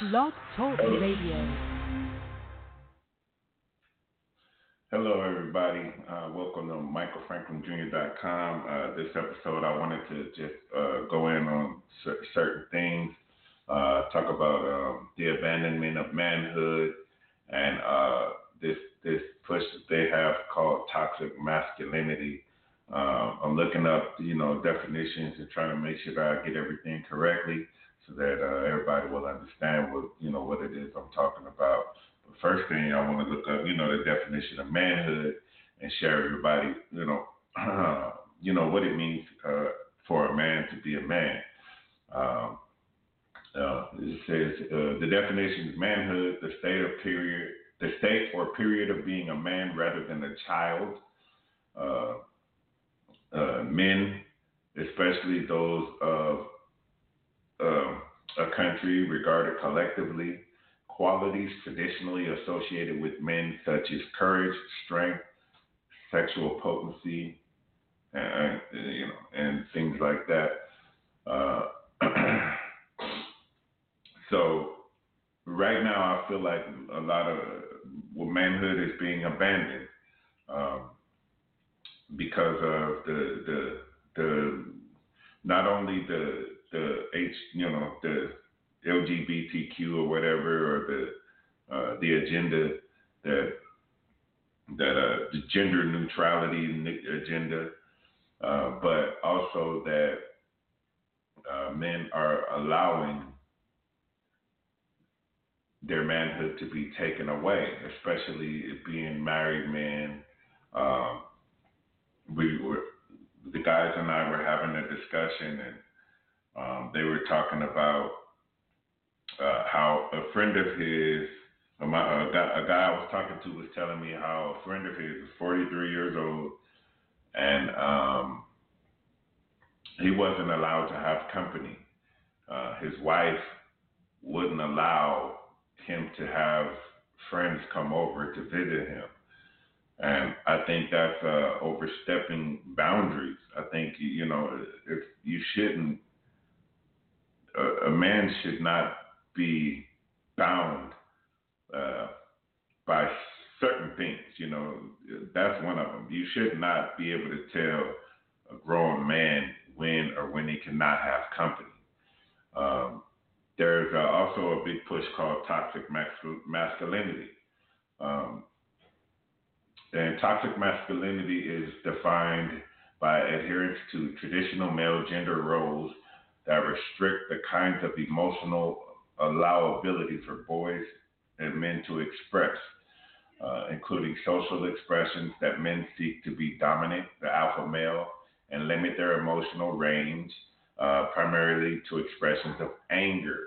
Blog Talk Radio. Hello, everybody. Welcome to MichaelFranklinJr.com. This episode, I wanted to just go in on certain things, talk about the abandonment of manhood and this push that they have called toxic masculinity. I'm looking up, definitions and trying to make sure that I get everything correctly so that everybody will understand what it is I'm talking about. But first thing, I want to look up, the definition of manhood and share everybody, what it means for a man to be a man. It says the definition is manhood, the state or period of being a man rather than a child. Men, especially those of a country regarded collectively, qualities traditionally associated with men such as courage, strength, sexual potency, and things like that. So right now, I feel like a lot of manhood is being abandoned because of the not only the LGBTQ or whatever, or the agenda that the gender neutrality agenda, but also that men are allowing their manhood to be taken away, especially being married men. The guys and I were having a discussion, and they were talking about how a friend of his, a guy I was talking to was telling me how a friend of his is 43 years old, and he wasn't allowed to have company. His wife wouldn't allow him to have friends come over to visit him. And I think that's overstepping boundaries. I think, if you shouldn't, a man should not be bound by certain things. That's one of them. You should not be able to tell a grown man when he cannot have company. There's also a big push called toxic masculinity. And toxic masculinity is defined by adherence to traditional male gender roles that restrict the kinds of emotional allowability for boys and men to express, including social expressions that men seek to be dominant, the alpha male, and limit their emotional range, primarily to expressions of anger.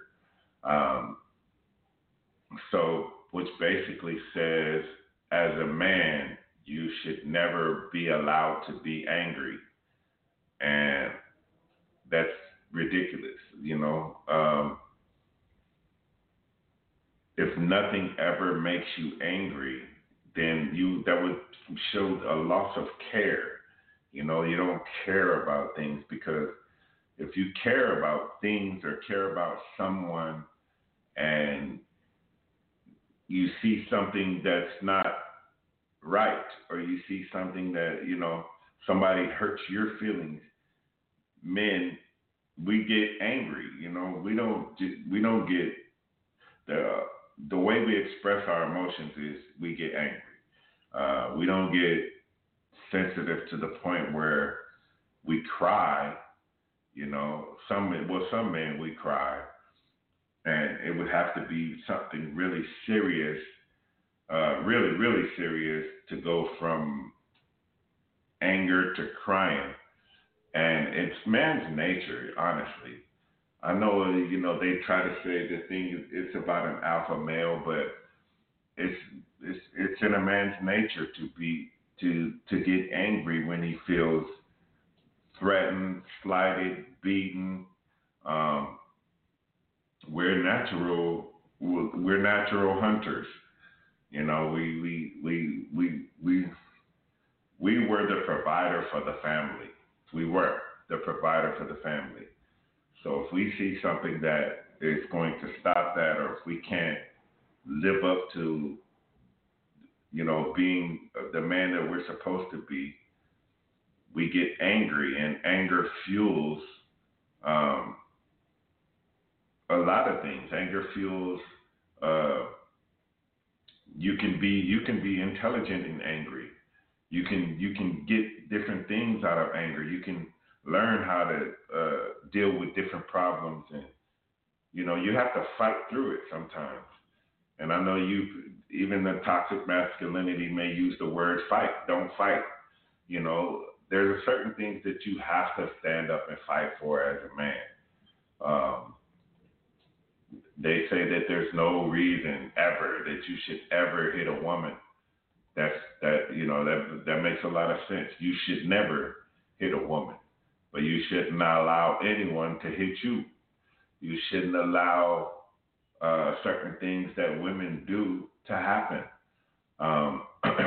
Which basically says, as a man, you should never be allowed to be angry. And that's ridiculous, If nothing ever makes you angry, then that would show a loss of care. You don't care about things, because if you care about things or care about someone and you see something that's not right, or you see something that, somebody hurts your feelings, men, we get angry. We don't get the way we express our emotions is we get angry. We don't get sensitive to the point where we cry. Some men we cry, and it would have to be something really serious, really, really serious, to go from anger to crying. And it's man's nature, honestly. I know, they try to say the thing it's about an alpha male, but it's in a man's nature to get angry when he feels threatened, slighted, beaten. We're natural hunters. We were the provider for the family. We were the provider for the family. So if we see something that is going to stop that, or if we can't live up to, being the man that we're supposed to be, we get angry, and anger fuels um, a lot of things. Anger fuels. Uh, you can be intelligent and angry. You can get different things out of anger. You can learn how to deal with different problems, and you have to fight through it sometimes. And I know even the toxic masculinity may use the word fight. Don't fight. There's a certain things that you have to stand up and fight for as a man. Um, they say that there's no reason ever that you should ever hit a woman. That makes a lot of sense. You should never hit a woman, but you should not allow anyone to hit you. You shouldn't allow certain things that women do to happen. Um,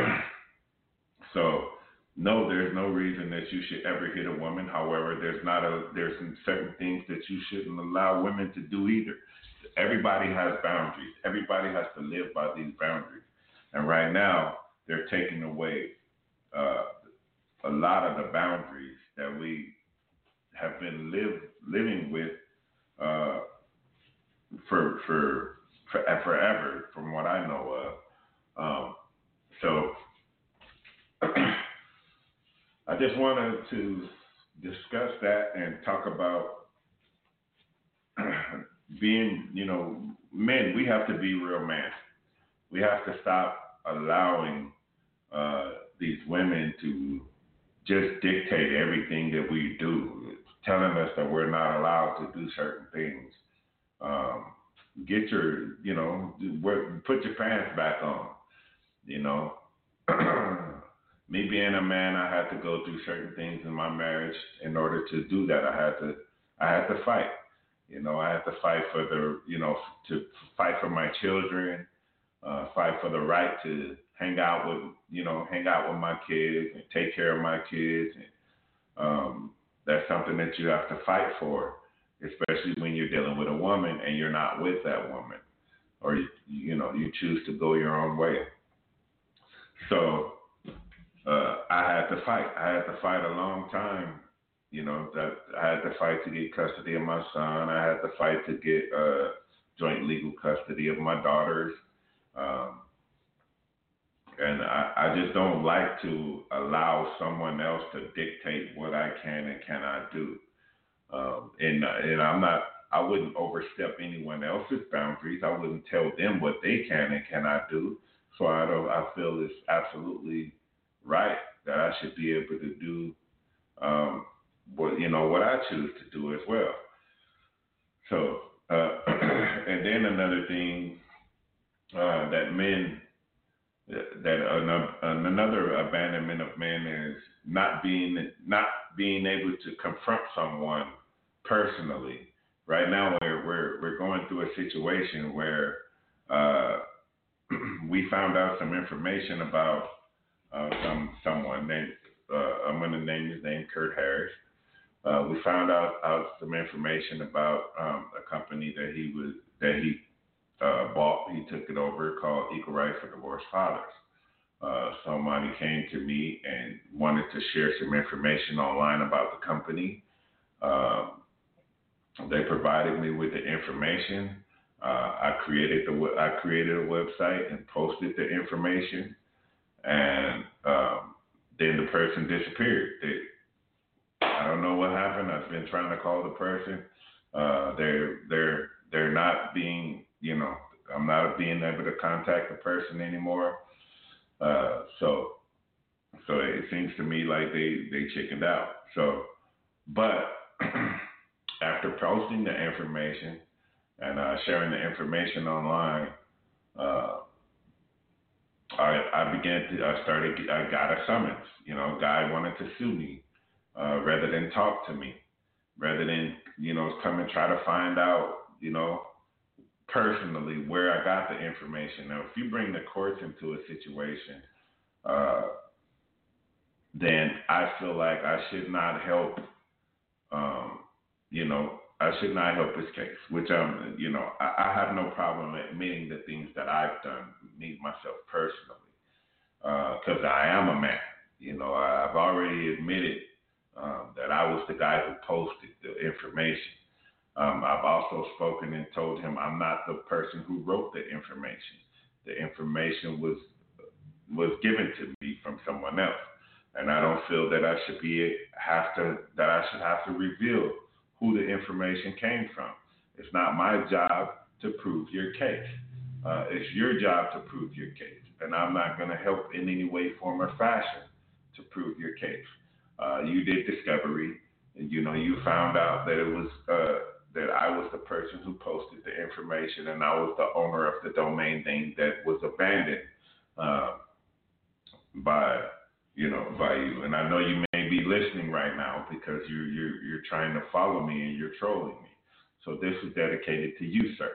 so no, there's no reason that you should ever hit a woman. However, there's some certain things that you shouldn't allow women to do either. Everybody has boundaries. Everybody has to live by these boundaries. And right now, they're taking away uh, a lot of the boundaries that we have been living with uh, for forever, from what I know of. So I just wanted to discuss that and talk about being, men. We have to be real men. We have to stop allowing these women to just dictate everything that we do, telling us that we're not allowed to do certain things. Um, get your, put your pants back on. You know, me being a man, I had to go through certain things in my marriage. In order to do that, I had to fight. I had to fight for to fight for my children, fight for the right to hang out with my kids and take care of my kids. And that's something that you have to fight for, especially when you're dealing with a woman and you're not with that woman, or you choose to go your own way. So I had to fight. I had to fight a long time. That I had to fight to get custody of my son. I had to fight to get joint legal custody of my daughters. Um, and I just don't like to allow someone else to dictate what I can and cannot do. And I wouldn't overstep anyone else's boundaries. I wouldn't tell them what they can and cannot do. So I feel it's absolutely right that I should be able to do what I choose to do as well. So and then another thing that men another abandonment of men is not being able to confront someone personally. Right now, we're going through a situation where uh, we found out some information about someone named I'm going to name his name Kurt Harris. We found out some information about a company that he bought. He took it over, called Equal Rights for Divorced Fathers. Somebody came to me and wanted to share some information online about the company. They provided me with the information. I created a website and posted the information, and then the person disappeared. I don't know what happened. I've been trying to call the person. They're not being, I'm not being able to contact the person anymore. So it seems to me like they chickened out. So, but after posting the information and sharing the information online, I got a summons. A guy wanted to sue me rather than talk to me, rather than, come and try to find out, personally where I got the information. Now, if you bring the courts into a situation, then I feel like I should not help, I should not help his case, which I have no problem admitting the things that I've done, me myself personally, because I am a man. I've already admitted that I was the guy who posted the information. I've also spoken and told him I'm not the person who wrote the information. The information was given to me from someone else, and I don't feel that I should have to reveal who the information came from. It's not my job to prove your case. It's your job to prove your case, and I'm not going to help in any way, form, or fashion to prove your case. You did discovery, and you found out that it was that I was the person who posted the information, and I was the owner of the domain name that was abandoned by by you. And I know you may be listening right now because you're trying to follow me and you're trolling me. So this is dedicated to you, sir.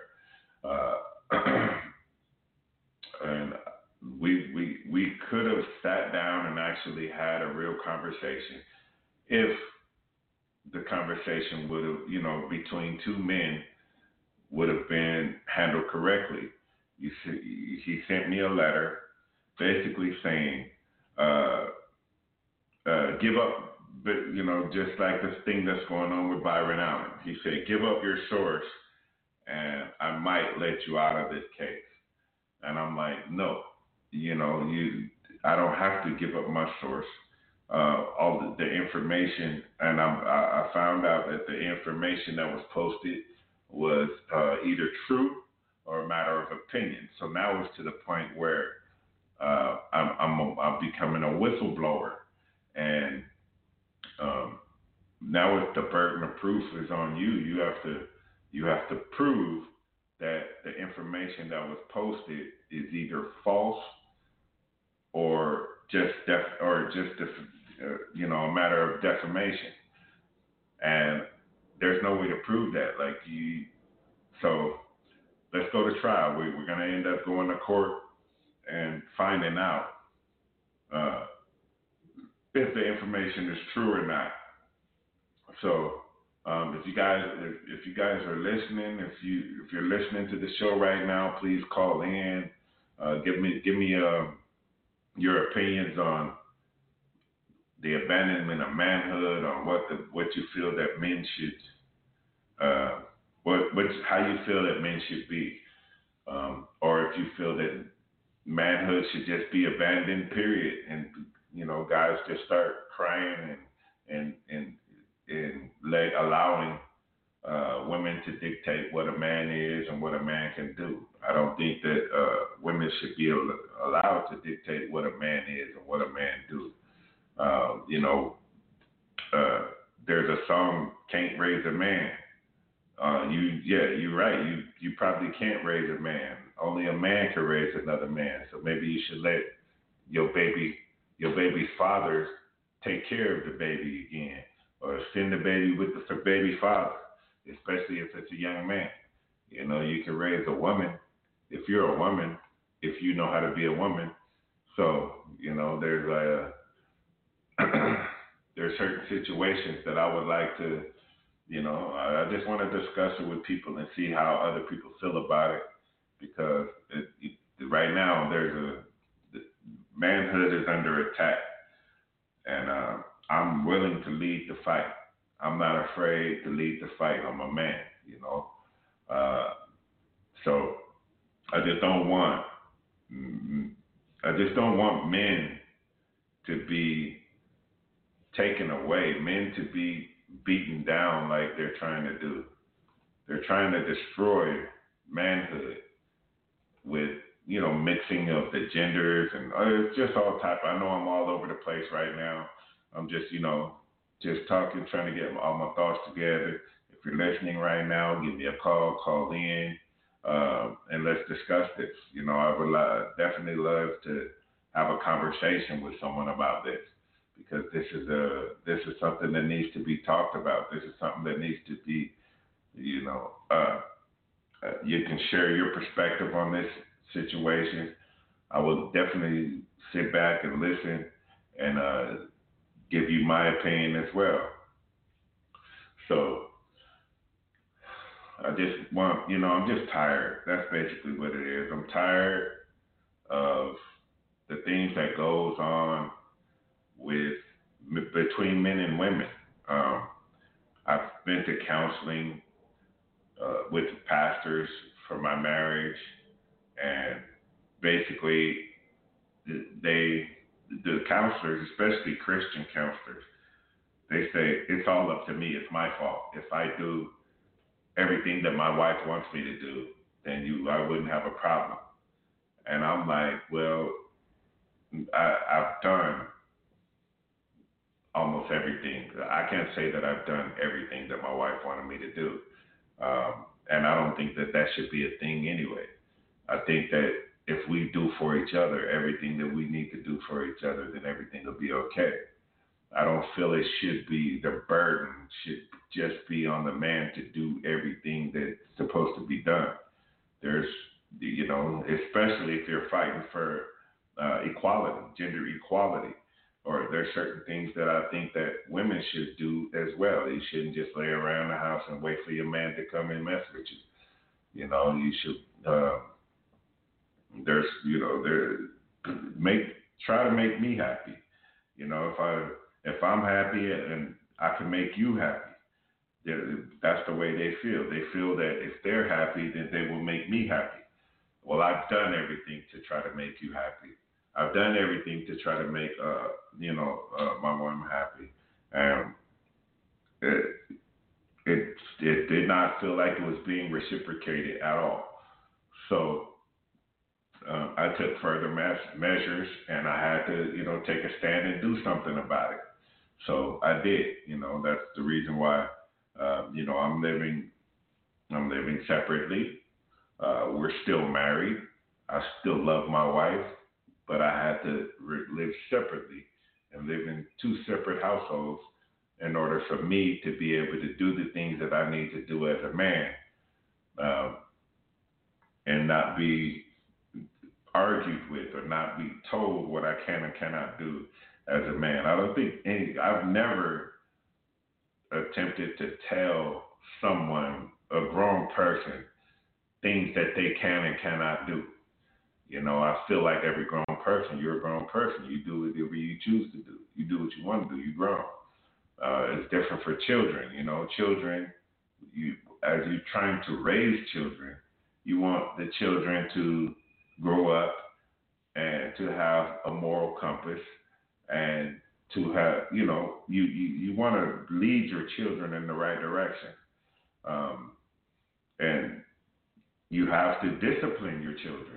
And we could have sat down and actually had a real conversation if the conversation would have, between two men would have been handled correctly. You see, he sent me a letter basically saying, give up, but just like this thing that's going on with Byron Allen. He said, give up your source and I might let you out of this case. And I'm like, no, I don't have to give up my source. All the information, and I found out that the information that was posted was either true or a matter of opinion. So now it's to the point where I'm becoming a whistleblower, and now it's the burden of proof is on you. You have to prove that the information that was posted is either false or just a matter of defamation. And there's no way to prove that. So let's go to trial. We're going to end up going to court and finding out if the information is true or not. So if you guys are listening, if you're listening to the show right now, please call in. Give me your opinions on the abandonment of manhood, on what you feel that men should how you feel that men should be, or if you feel that manhood should just be abandoned, period, and guys just start crying and allowing women to dictate what a man is and what a man can do. I don't think that women should be allowed to dictate what a man is and what a man do. There's a song, "Can't Raise a Man." You're right. You probably can't raise a man. Only a man can raise another man. So maybe you should let your baby's father take care of the baby again, or send the baby with the baby father, especially if it's a young man. You can raise a woman if you're a woman, if you know how to be a woman. So there's certain situations that I would like to, I just want to discuss it with people and see how other people feel about it, because right now manhood is under attack, and I'm willing to lead the fight. I'm not afraid to lead the fight. I'm a man, so I just don't want men to be taken away, men to be beaten down like they're trying to do. They're trying to destroy manhood with, mixing of the genders, and it's just all type. I know I'm all over the place right now. I'm just, just talking, trying to get all my thoughts together. If you're listening right now, give me a call in, and let's discuss this. I would definitely love to have a conversation with someone about this, because this is something that needs to be talked about. This is something that needs to be, you can share your perspective on this situation. I will definitely sit back and listen and give you my opinion as well. So I just want, I'm just tired. That's basically what it is. I'm tired of the things that goes on with between men and women. Um, I've been to counseling with pastors for my marriage, and basically they, the counselors, especially Christian counselors, they say it's all up to me. It's my fault. If I do everything that my wife wants me to do, then I wouldn't have a problem. And I'm like, well, I've done almost everything. I can't say that I've done everything that my wife wanted me to do. And I don't think that should be a thing anyway. I think that if we do for each other everything that we need to do for each other, then everything will be okay. I don't feel it should be, the burden should just be on the man to do everything that's supposed to be done. There's, especially if you're fighting for equality, gender equality, or there's certain things that I think that women should do as well. You shouldn't just lay around the house and wait for your man to come and mess with you. You should, try to make me happy. If I'm happy and I can make you happy, that's the way they feel. They feel that if they're happy, then they will make me happy. Well, I've done everything to try to make you happy. I've done everything to try to make, my woman happy. And it did not feel like it was being reciprocated at all. So I took further measures, and I had to, take a stand and do something about it. So I did. That's the reason why, I'm living separately. We're still married. I still love my wife, but I had to live separately and live in two separate households in order for me to be able to do the things that I need to do as a man, and not be argued with or not be told what I can and cannot do as a man. I've never attempted to tell someone, a grown person, things that they can and cannot do. I feel like every grown person, you're a grown person. You do whatever you choose to do. You do what you want to do. You're grown. It's different for children. Children, as you're trying to raise children, you want the children to grow up and to have a moral compass, and to have, you want to lead your children in the right direction. And you have to discipline your children.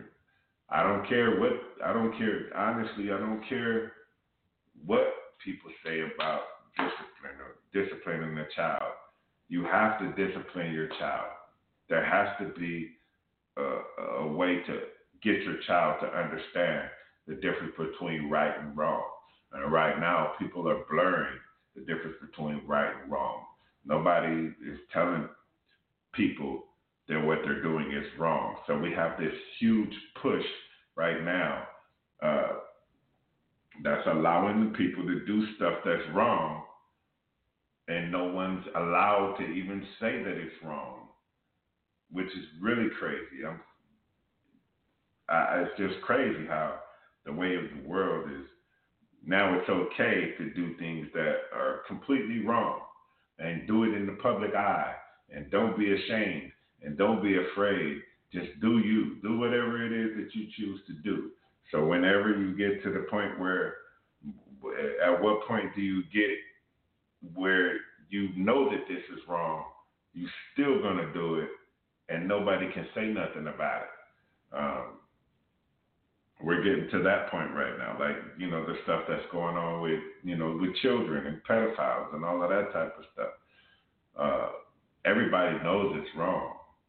Honestly, I don't care what people say about discipline or disciplining a child. You have to discipline your child. There has to be a way to get your child to understand the difference between right and wrong. And right now, people are blurring the difference between right and wrong. Nobody is telling people that what they're doing is wrong. So we have this huge push right now that's allowing the people to do stuff that's wrong, and no one's allowed to even say that it's wrong, which is really crazy. It's just crazy how the way of the world is. Now it's okay to do things that are completely wrong, and do it in the public eye, and don't be ashamed, and don't be afraid. Just do you. Do whatever it is that you choose to do. So whenever you get to the point where, at what point do you get where you know that this is wrong, you still gonna do it, and nobody can say nothing about it. We're getting to that point right now, like, the stuff that's going on with, with children and pedophiles and all of that type of stuff. Everybody knows it's wrong,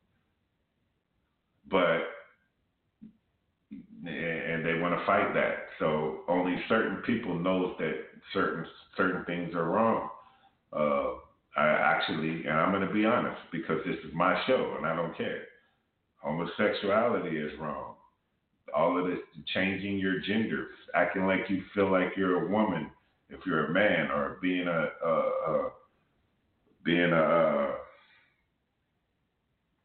and they want to fight that. So only certain people knows that certain things are wrong. And I'm going to be honest, because this is my show and I don't care. Homosexuality is wrong. All of this changing your gender, acting like you feel like you're a woman if you're a man, or being a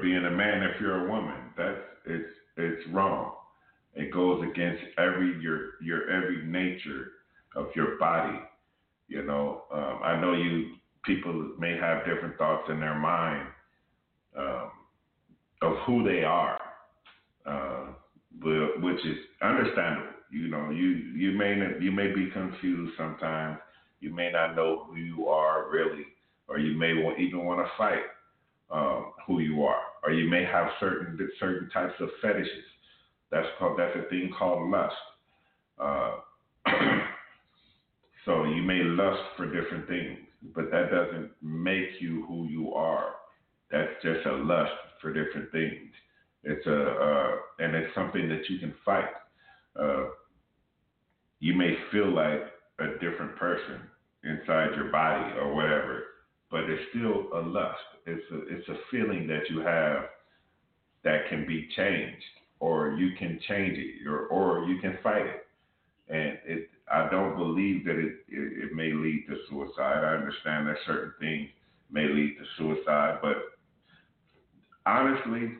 being a man if you're a woman. It's wrong. It goes against your every nature of your body. I know people may have different thoughts in their mind um, of who they are, uh, which is understandable. You may be confused sometimes. You may not know who you are really, or you may even want to fight who you are, or you may have certain types of fetishes. That's a thing called lust. Uh, so you may lust for different things, but that doesn't make you who you are. That's just a lust for different things. And it's something that you can fight. Uh, you may feel like a different person inside your body or whatever, but it's still a lust. It's a feeling that you have that can be changed, or you can change it, or you can fight it. And I don't believe that it may lead to suicide. I understand that certain things may lead to suicide, but honestly,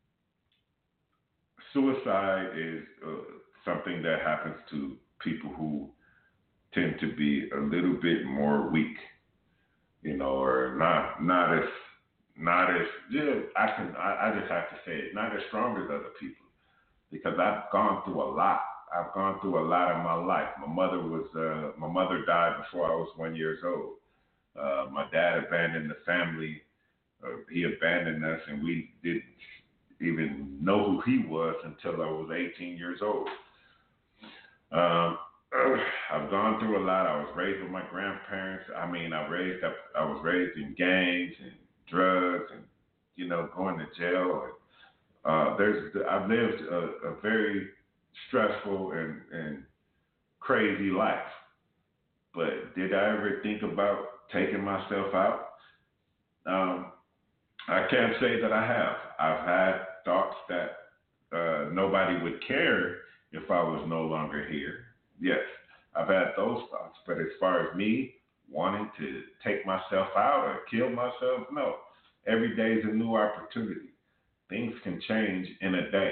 suicide is something that happens to people who tend to be a little bit more weak, or not as yeah. I just have to say it, not as strong as other people, because I've gone through a lot. I've gone through a lot in my life. My mother died before I was 1 year old. My dad abandoned the family. He abandoned us, and we didn't even know who he was until I was 18 years old. Um, I've gone through a lot. I was raised with my grandparents. I mean, I was raised in gangs and drugs, and going to jail. And I've lived a very stressful and crazy life. But did I ever think about taking myself out? Um, I can't say that I have. I've had thoughts that nobody would care if I was no longer here. Yes, I've had those thoughts. But as far as me wanting to take myself out or kill myself, no. Every day is a new opportunity. Things can change in a day.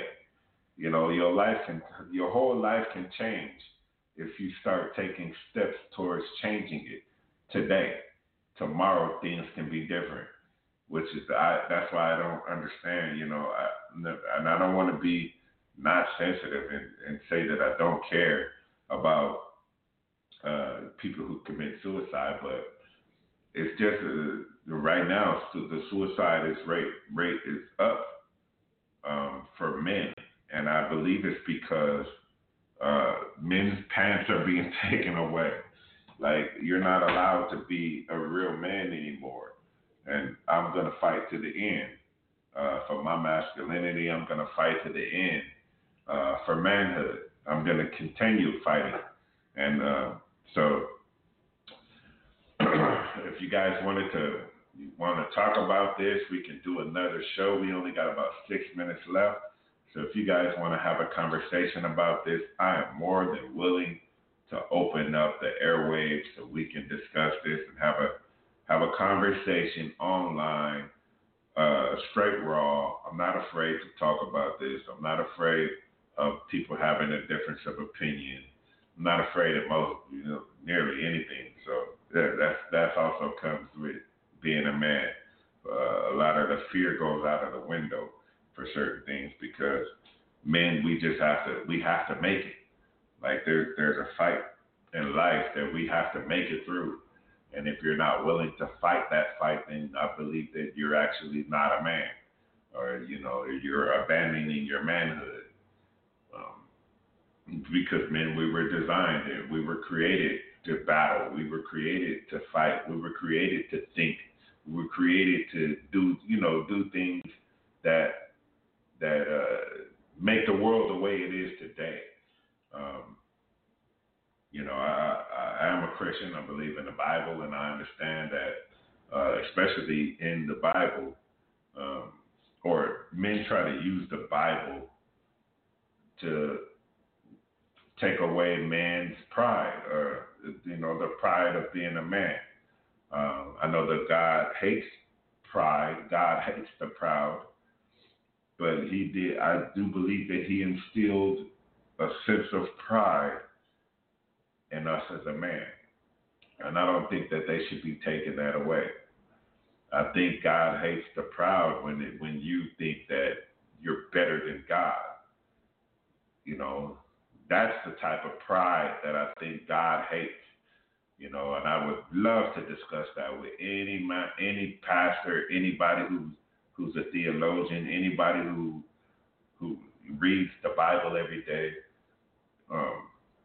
Your whole life can change if you start taking steps towards changing it today. Tomorrow things can be different, which is that's why I don't understand. And I don't want to be not sensitive and say that I don't care about people who commit suicide, but it's just right now the suicide rate is up for men, and I believe it's because men's pants are being taken away. Like, you're not allowed to be a real man anymore, and I'm gonna fight to the end for my masculinity. I'm gonna fight to the end for manhood. I'm gonna continue fighting, and so if you guys want to talk about this, we can do another show. We only got about 6 minutes left. So if you guys want to have a conversation about this, I am more than willing to open up the airwaves so we can discuss this and have a conversation online, straight raw. I'm not afraid to talk about this. I'm not afraid of people having a difference of opinion. I'm not afraid of nearly anything. So that's also comes with being a man. A lot of the fear goes out of the window for certain things, because men, we have to make it. Like, there's a fight in life that we have to make it through. And if you're not willing to fight that fight, then I believe that you're actually not a man, or you're abandoning your manhood. Because men, we were designed and we were created to battle. We were created to fight. We were created to think. We were created to do things that make the world the way it is today. I am a Christian. I believe in the Bible, and I understand that, especially in the Bible, or men try to use the Bible to take away man's pride, or the pride of being a man. I know that God hates pride. God hates the proud. but he did. I do believe that he instilled a sense of pride in us as a man, and I don't think that they should be taking that away. I think God hates the proud when you think that you're better than God. You know, that's the type of pride that I think God hates. You know, and I would love to discuss that with any pastor, anybody who's a theologian, anybody who reads the Bible every day. Um,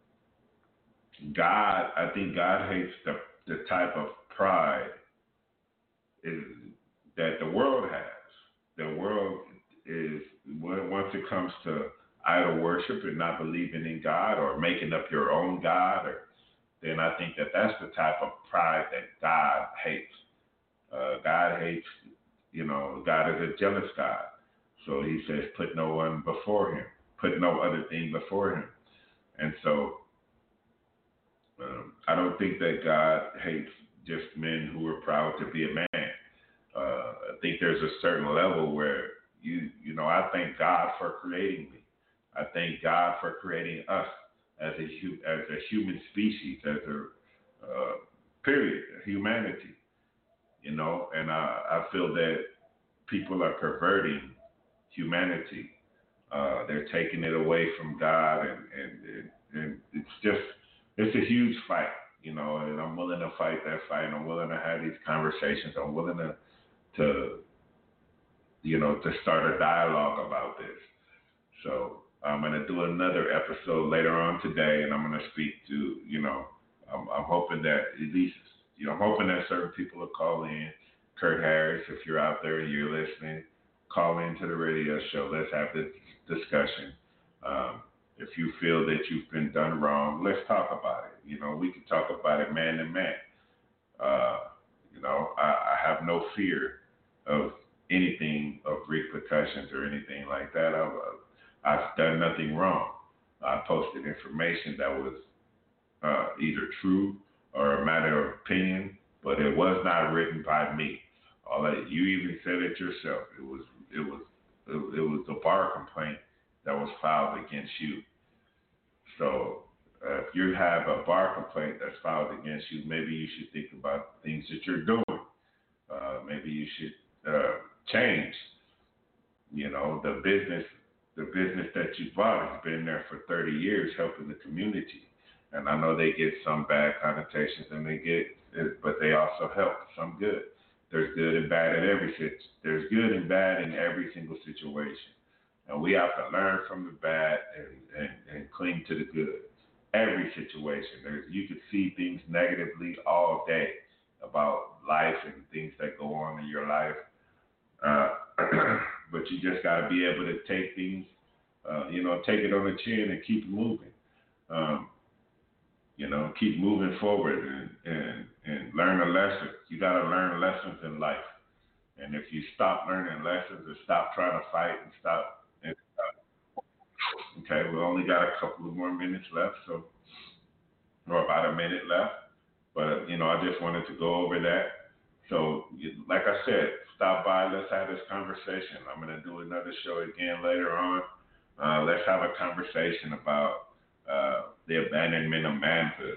I think God hates the type of pride is, that the world has. The world is, once it comes to idol worship and not believing in God or making up your own God, then I think that that's the type of pride that God hates. God hates, God is a jealous God. So he says, put no one before him, put no other thing before him. And so I don't think that God hates just men who are proud to be a man. I think there's a certain level where I thank God for creating me. I thank God for creating us as a human species, as a period, humanity. And I feel that people are perverting humanity. They're taking it away from God, and it's a huge fight, and I'm willing to fight that fight. I'm willing to have these conversations. I'm willing to start a dialogue about this. So I'm going to do another episode later on today, and I'm going to speak to, I'm hoping that at least, I'm hoping that certain people will call in. Kurt Harris, if you're out there and you're listening, call into the radio show. Let's have this discussion. If you feel that you've been done wrong, let's talk about it. We can talk about it man to man. I have no fear of anything, of repercussions or anything like that. I've done nothing wrong. I posted information that was either true or a matter of opinion, but it was not written by me. You even said it yourself. It was a bar complaint that was filed against you. So if you have a bar complaint that's filed against you, maybe you should think about things that you're doing. Maybe you should change. The business that you bought has been there for 30 years helping the community. And I know they get some bad connotations but they also help some good. There's good and bad in there's good and bad in every single situation. And we have to learn from the bad and cling to the good. Every situation. You could see things negatively all day about life and things that go on in your life. But you just got to be able to take things, take it on the chin and keep moving. Keep moving forward and learn a lesson. You got to learn lessons in life. And if you stop learning lessons and stop trying to fight and stop, okay, we only got a couple of more minutes left, or about a minute left. But, I just wanted to go over that. So, like I said, stop by. Let's have this conversation. I'm going to do another show again later on. Let's have a conversation about the abandonment of manhood.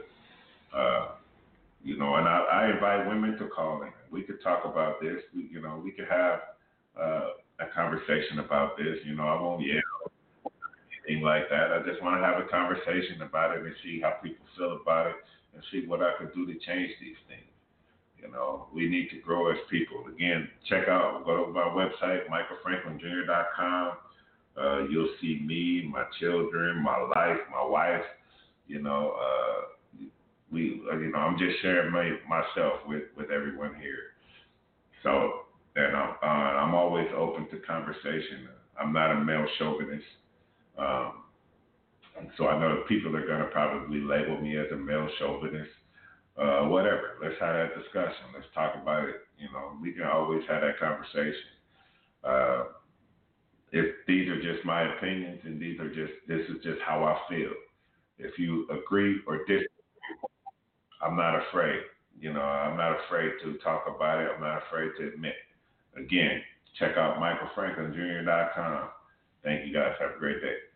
And I invite women to call in. We could talk about this. We could have a conversation about this. I won't yell or anything like that. I just want to have a conversation about it and see how people feel about it and see what I could do to change these things. We need to grow as people. Again, go to my website, michaelfranklinjr.com. You'll see me, my children, my life, my wife. I'm just sharing myself with everyone here. So, and I'm always open to conversation. I'm not a male chauvinist. So I know people are going to probably label me as a male chauvinist. Whatever. Let's have that discussion. Let's talk about it. We can always have that conversation. If these are just my opinions and this is just how I feel. If you agree or disagree, I'm not afraid. I'm not afraid to talk about it. I'm not afraid to admit. Again, Check out MichaelFranklinJr.com. Thank you guys. Have a great day.